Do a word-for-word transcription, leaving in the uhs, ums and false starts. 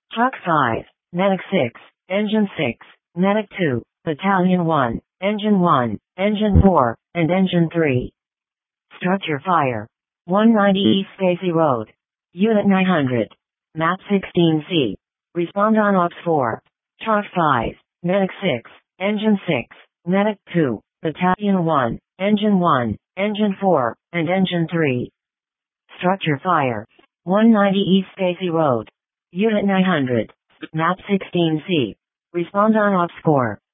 Chalk five, Medic six, Engine six, Medic two, Battalion one, Engine one, Engine four, and Engine three. Structure fire. one ninety East Spacey Road. Unit nine hundred. Map sixteen C. Respond on Ops four. Chalk five, Medic six, Engine six, Medic two, Battalion one, Engine one, Engine four, and Engine three. Structure fire. one ninety East Spacey Road. Unit nine hundred. Map sixteen C. Respond on Ops four.